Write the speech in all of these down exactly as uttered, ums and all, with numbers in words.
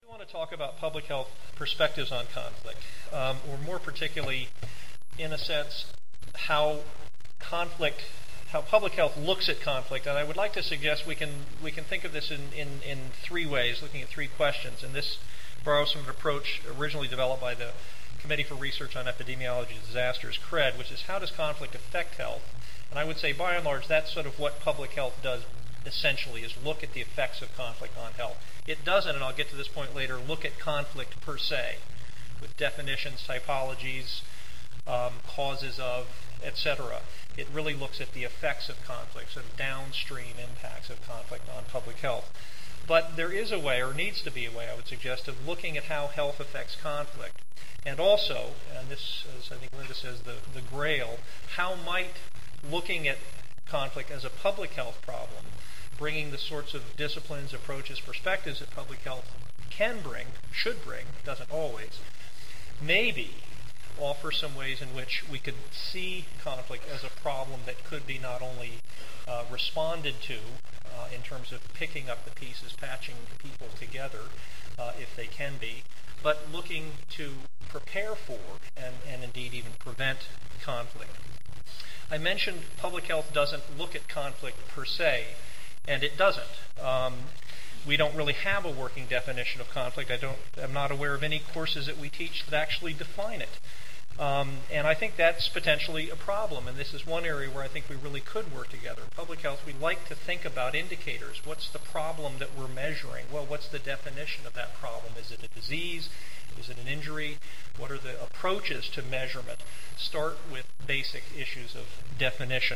want to talk about public health perspectives on conflict, um, or more particularly, in a sense, how conflict, how public health looks at conflict. And I would like to suggest we can we can think of this in, in, in three ways, looking at three questions. And this borrows from an approach originally developed by the Committee for Research on Epidemiology of Disasters, C R E D, which is how does conflict affect health? And I would say, by and large, that's sort of what public health does essentially, is look at the effects of conflict on health. It doesn't, and I'll get to this point later, look at conflict per se, with definitions, typologies, um, causes of, et cetera. It really looks at the effects of conflict, sort of downstream impacts of conflict on public health. But there is a way, or needs to be a way, I would suggest, of looking at how health affects conflict. And also, and this, as I think Linda says, the, the grail, how might looking at conflict as a public health problem, bringing the sorts of disciplines, approaches, perspectives that public health can bring, should bring, doesn't always, maybe offer some ways in which we could see conflict as a problem that could be not only uh, responded to uh, in terms of picking up the pieces, patching people together, uh, if they can be, but looking to prepare for and, and indeed even prevent conflict. I mentioned public health doesn't look at conflict per se, and it doesn't. Um, we don't really have a working definition of conflict. I don't, I'm not aware of any courses that we teach that actually define it. Um, and I think that's potentially a problem, and this is one area where I think we really could work together. In public health, we like to think about indicators. What's the problem that we're measuring? Well, what's the definition of that problem? Is it a disease? Is it an injury? What are the approaches to measurement? Start with basic issues of definition.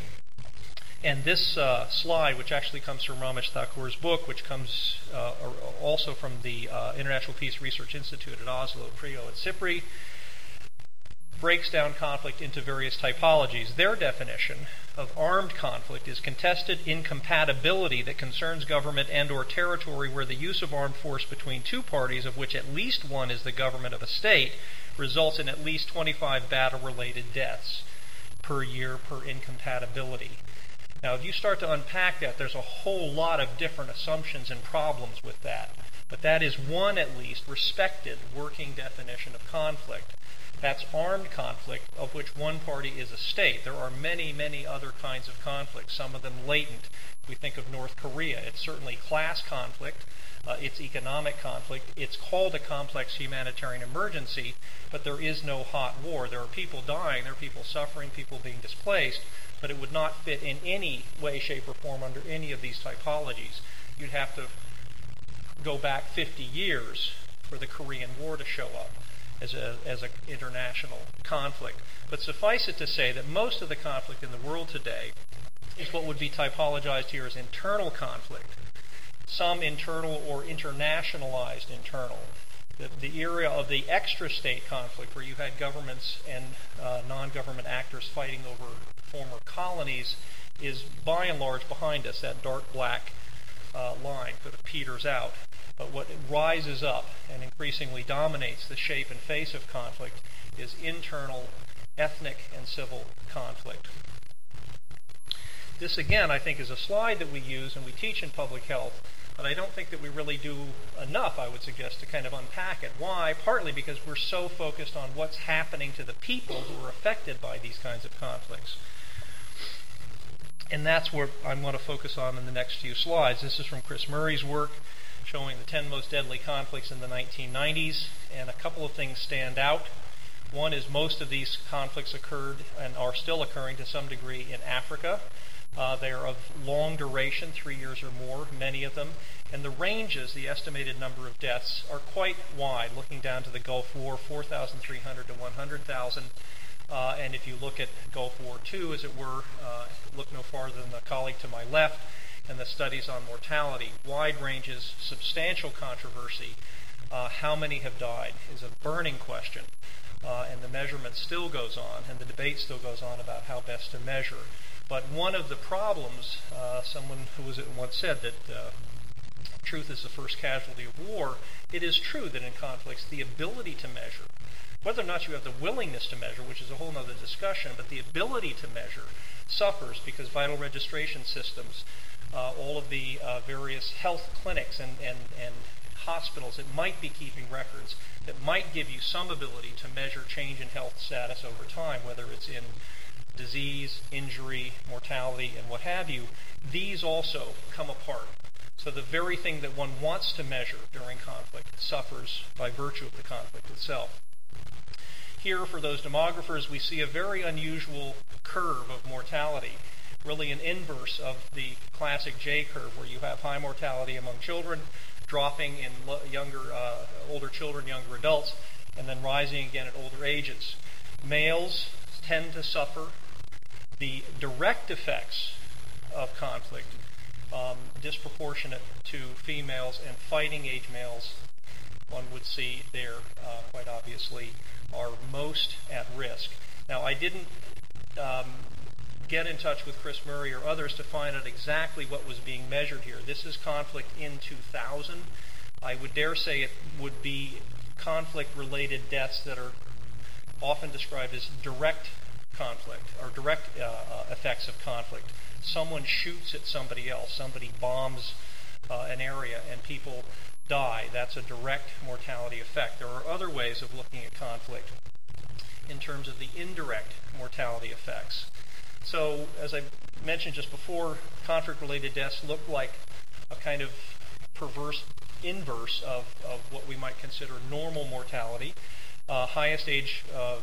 And this uh, slide, which actually comes from Ramesh Thakur's book, which comes uh, also from the uh, International Peace Research Institute at Oslo, Trio at CIPRI, breaks down conflict into various typologies. Their definition of armed conflict is contested incompatibility that concerns government and or territory where the use of armed force between two parties, of which at least one is the government of a state, results in at least twenty-five battle-related deaths per year per incompatibility. Now, if you start to unpack that, there's a whole lot of different assumptions and problems with that. But that is one, at least, respected working definition of conflict. That's armed conflict, of which one party is a state. There are many, many other kinds of conflict, some of them latent. We think of North Korea. It's certainly class conflict. Uh, it's economic conflict. It's called a complex humanitarian emergency, but there is no hot war. There are people dying. There are people suffering, people being displaced, but it would not fit in any way, shape, or form under any of these typologies. You'd have to go back fifty years for the Korean War to show up as a as an international conflict. But suffice it to say that most of the conflict in the world today is what would be typologized here as internal conflict. Some internal or internationalized internal. The, the area of the extra-state conflict, where you had governments and uh, non-government actors fighting over former colonies, is by and large behind us. That dark black uh, line sort of peters out. But what rises up and increasingly dominates the shape and face of conflict is internal, ethnic, and civil conflict. This, again, I think is a slide that we use and we teach in public health, but I don't think that we really do enough, I would suggest, to kind of unpack it. Why? Partly because we're so focused on what's happening to the people who are affected by these kinds of conflicts. And that's what I want to focus on in the next few slides. This is from Chris Murray's work, showing the ten most deadly conflicts in the nineteen nineties, and a couple of things stand out. One is most of these conflicts occurred and are still occurring to some degree in Africa. Uh, they are of long duration, three years or more, many of them, and the ranges, the estimated number of deaths, are quite wide, looking down to the Gulf War, four thousand three hundred to one hundred thousand. Uh, and if you look at Gulf War Two, as it were, uh, look no farther than the colleague to my left, and the studies on mortality. Wide ranges, substantial controversy. Uh, how many have died is a burning question, uh, and the measurement still goes on, and the debate still goes on about how best to measure. But one of the problems, uh, someone who was once said that uh, truth is the first casualty of war. It is true that in conflicts, the ability to measure, whether or not you have the willingness to measure, which is a whole other discussion, but the ability to measure suffers because vital registration systems, uh, all of the uh, various health clinics and, and, and hospitals that might be keeping records that might give you some ability to measure change in health status over time, whether it's in disease, injury, mortality, and what have you. These also come apart. So the very thing that one wants to measure during conflict suffers by virtue of the conflict itself. Here, for those demographers, we see a very unusual curve of mortality, really an inverse of the classic J curve, where you have high mortality among children, dropping in younger, uh, older children, younger adults, and then rising again at older ages. Males tend to suffer the direct effects of conflict, um, disproportionate to females, and fighting age males, one would see there uh, quite obviously, are most at risk. Now, I didn't um, get in touch with Chris Murray or others to find out exactly what was being measured here. This is conflict in two thousand. I would dare say it would be conflict-related deaths that are often described as direct conflict or direct uh, uh, effects of conflict. Someone shoots at somebody else. Somebody bombs uh, an area and people die. That's a direct mortality effect. There are other ways of looking at conflict in terms of the indirect mortality effects. So, as I mentioned just before, conflict-related deaths look like a kind of perverse inverse of, of what we might consider normal mortality. Uh, highest age uh,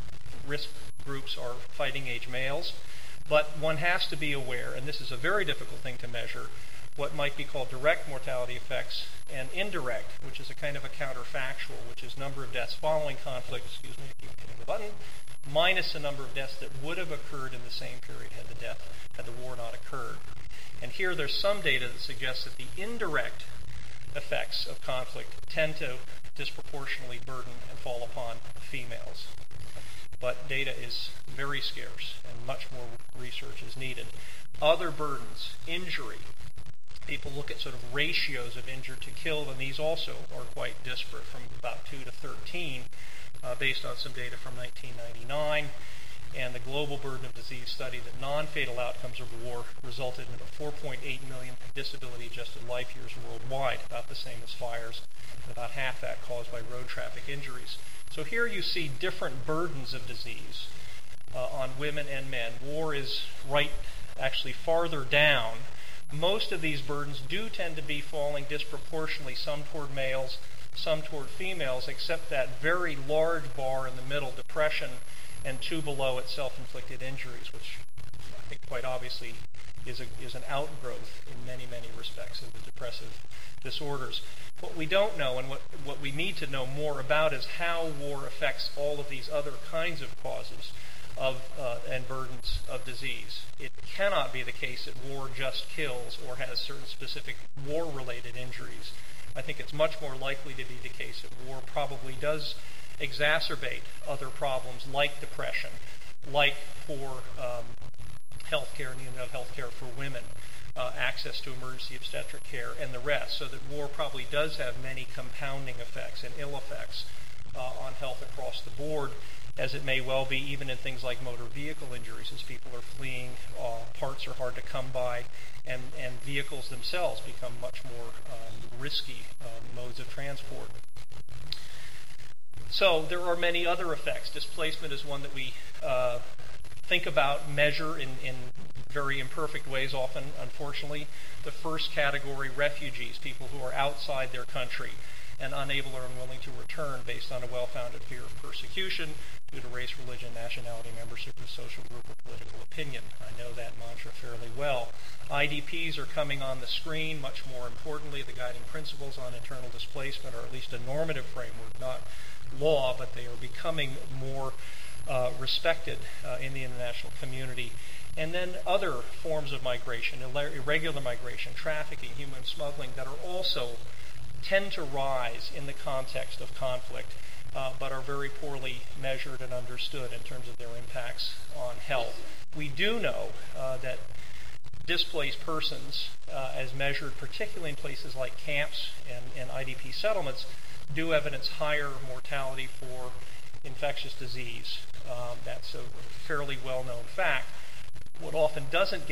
risk groups are fighting age males. But one has to be aware, and this is a very difficult thing to measure, what might be called direct mortality effects and indirect, which is a kind of a counterfactual, which is number of deaths following conflict, excuse me, I keep hitting the button, minus the number of deaths that would have occurred in the same period had the death, had the war not occurred. And here there's some data that suggests that the indirect effects of conflict tend to disproportionately burden and fall upon females. But data is very scarce and much more research is needed. Other burdens, injury. People look at sort of ratios of injured to killed, and these also are quite disparate, from about two to thirteen, uh, based on some data from nineteen ninety-nine. And the global burden of disease study that non-fatal outcomes of the war resulted in four point eight million disability-adjusted life years worldwide, about the same as fires, and about half that caused by road traffic injuries. So here you see different burdens of disease uh, on women and men. War is right, actually farther down. Most of these burdens do tend to be falling disproportionately, some toward males, some toward females, except that very large bar in the middle, depression, and two below it, self-inflicted injuries, which I think quite obviously is, a, is an outgrowth in many, many respects of the depressive disorders. What we don't know, and what, what we need to know more about, is how war affects all of these other kinds of causes of uh, and burdens of disease. It cannot be the case that war just kills or has certain specific war-related injuries. I think it's much more likely to be the case that war probably does exacerbate other problems like depression, like poor um, health care, and even health care for women, uh, access to emergency obstetric care, and the rest, so that war probably does have many compounding effects and ill effects uh, on health across the board, as it may well be even in things like motor vehicle injuries. As people are fleeing, uh, parts are hard to come by, and, and vehicles themselves become much more um, risky um, modes of transport. So there are many other effects. Displacement is one that we uh, think about, measure in, in very imperfect ways often, unfortunately. The first category, refugees, people who are outside their country and unable or unwilling to return based on a well-founded fear of persecution due to race, religion, nationality, membership of social group, or political opinion. I know that mantra fairly well. I D Ps are coming on the screen. Much more importantly, the guiding principles on internal displacement are at least a normative framework, not law, but they are becoming more uh, respected uh, in the international community. And then other forms of migration, irregular migration, trafficking, human smuggling, that are also tend to rise in the context of conflict, uh, but are very poorly measured and understood in terms of their impacts on health. We do know uh, that displaced persons, uh, as measured particularly in places like camps and, and I D P settlements, do evidence higher mortality for infectious disease. Um, that's a fairly well-known fact. What often doesn't get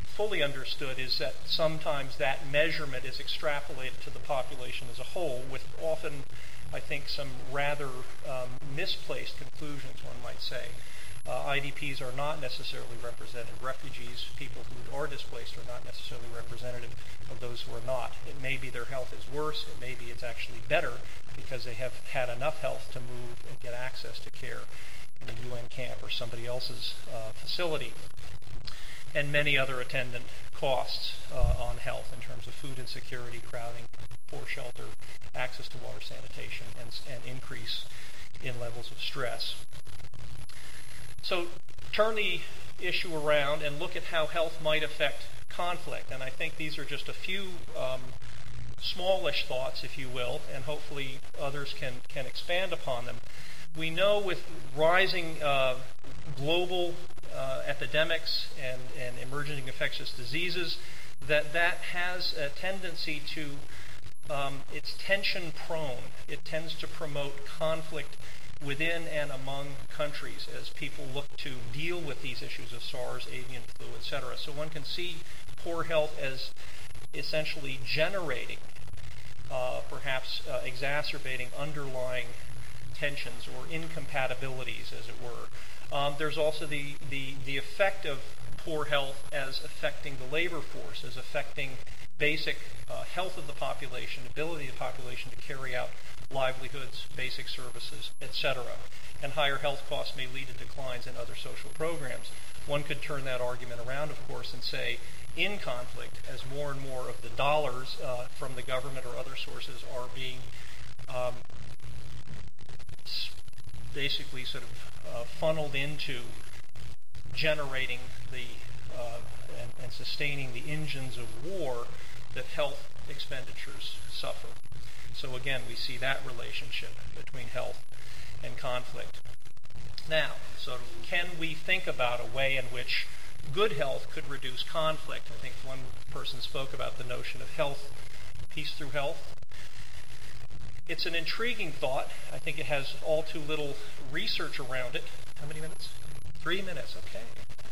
fully understood is that sometimes that measurement is extrapolated to the population as a whole, with often, I think, some rather um, misplaced conclusions, one might say. Uh, I D Ps are not necessarily represented. Refugees, people who are displaced, are not necessarily representative of those who are not. It may be their health is worse. It may be it's actually better because they have had enough health to move and get access to care in a U N camp or somebody else's uh, facility. And many other attendant costs uh, on health in terms of food insecurity, crowding, poor shelter, access to water, sanitation, and, and increase in levels of stress. So turn the issue around and look at how health might affect conflict. And I think these are just a few um, smallish thoughts, if you will, and hopefully others can, can expand upon them. We know with rising uh, global uh, epidemics and, and emerging infectious diseases that that has a tendency to, um, it's tension prone. It tends to promote conflict within and among countries as people look to deal with these issues of SARS, avian flu, et cetera. So one can see poor health as essentially generating, uh, perhaps uh, exacerbating underlying tensions or incompatibilities, as it were. Um, there's also the, the, the effect of poor health as affecting the labor force, as affecting basic uh, health of the population, ability of the population to carry out livelihoods, basic services, et cetera. And higher health costs may lead to declines in other social programs. One could turn that argument around, of course, and say, in conflict, as more and more of the dollars uh, from the government or other sources are being um, basically sort of uh, funneled into generating the uh, and, and sustaining the engines of war, that health expenditures suffer. So again, we see that relationship between health and conflict. Now, so can we think about a way in which good health could reduce conflict? I think one person spoke about the notion of health, peace through health. It's an intriguing thought. I think it has all too little research around it. How many minutes? Three minutes, okay.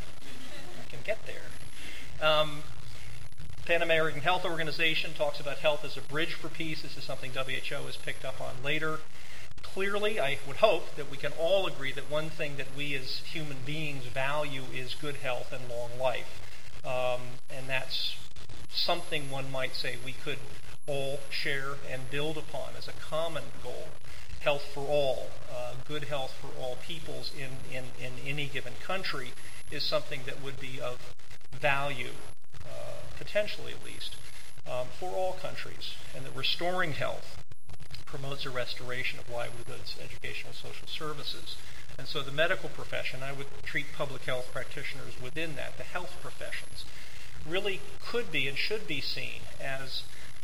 I can get there. Um, Pan American Health Organization talks about health as a bridge for peace. This is something W H O has picked up on later. Clearly, I would hope that we can all agree that one thing that we as human beings value is good health and long life. Um, and that's something one might say we could all share and build upon as a common goal. Health for all, uh, good health for all peoples in, in, in any given country is something that would be of value, uh, potentially at least, um, for all countries, and that restoring health promotes a restoration of livelihoods, educational, social services. And so the medical profession, I would treat public health practitioners within that, the health professions, really could be and should be seen as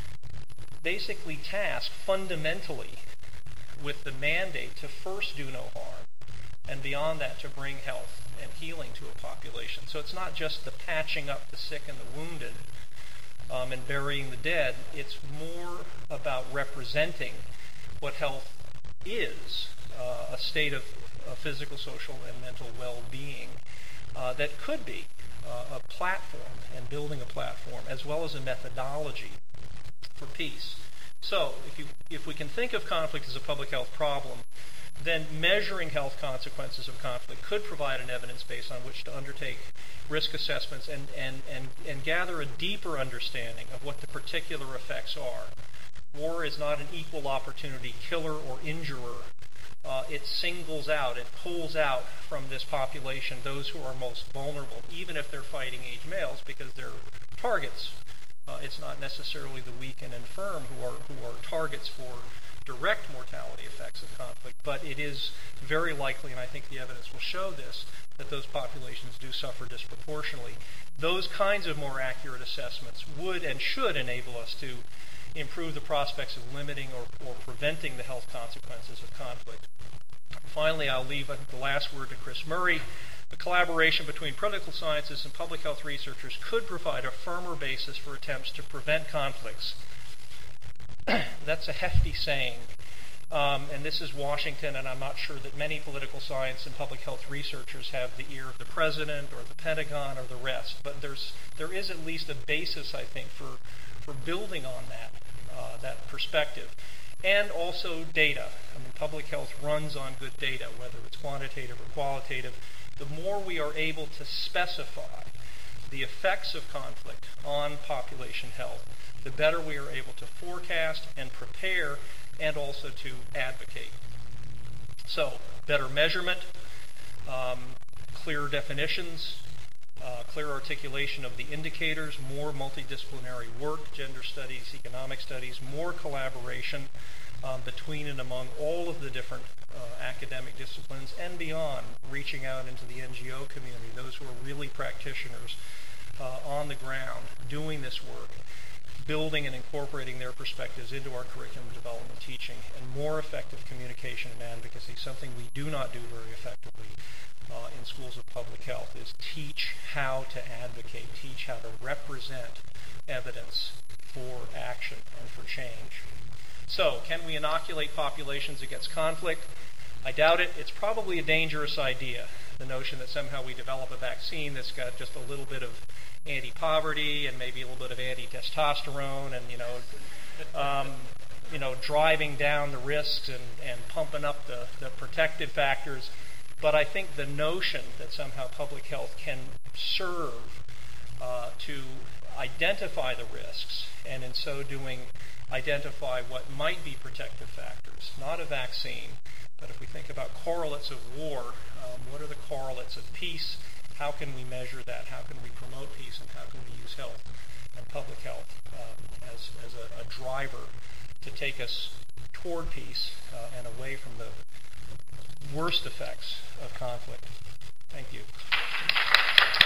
basically tasked fundamentally with the mandate to first do no harm, and beyond that to bring health and healing to a population. So it's not just the patching up the sick and the wounded um, and burying the dead. It's more about representing what health is, uh, a state of uh, physical, social, and mental well-being uh, that could be uh, a platform, and building a platform, as well as a methodology for peace. So if you if we can think of conflict as a public health problem, then measuring health consequences of conflict could provide an evidence base on which to undertake risk assessments and, and, and, and gather a deeper understanding of what the particular effects are. War is not an equal opportunity killer or injurer. Uh, it singles out, it pulls out from this population those who are most vulnerable, even if they're fighting age males, because they're targets. Uh, it's not necessarily the weak and infirm who are who are targets for direct mortality effects of conflict, but it is very likely, and I think the evidence will show this, that those populations do suffer disproportionately. Those kinds of more accurate assessments would and should enable us to improve the prospects of limiting or, or preventing the health consequences of conflict. Finally, I'll leave I think, the last word to Chris Murray. The collaboration between political sciences and public health researchers could provide a firmer basis for attempts to prevent conflicts. That's a hefty saying. Um, and this is Washington, and I'm not sure that many political science and public health researchers have the ear of the president or the Pentagon or the rest. But there's there is at least a basis, I think, for for building on that uh, that perspective, and also data. I mean, public health runs on good data, whether it's quantitative or qualitative. The more we are able to specify the effects of conflict on population health, the better we are able to forecast and prepare, and also to advocate. So, better measurement, um, clearer definitions, uh, clear articulation of the indicators, more multidisciplinary work, gender studies, economic studies, more collaboration um, between and among all of the different uh, academic disciplines and beyond, reaching out into the N G O community, those who are really practitioners uh, on the ground doing this work, building and incorporating their perspectives into our curriculum development teaching, and more effective communication and advocacy. Something we do not do very effectively uh, in schools of public health is teach how to advocate, teach how to represent evidence for action and for change. So, can we inoculate populations against conflict? I doubt it. It's probably a dangerous idea, the notion that somehow we develop a vaccine that's got just a little bit of anti-poverty and maybe a little bit of anti-testosterone and, you know, um, you know, driving down the risks and, and pumping up the, the protective factors. But I think the notion that somehow public health can serve uh, to identify the risks, and in so doing identify what might be protective factors, not a vaccine, but if we think about correlates of war, um, what are the correlates of peace? How can we measure that? How can we promote peace? And how can we use health and public health um, as, as a, a driver to take us toward peace uh, and away from the worst effects of conflict? Thank you.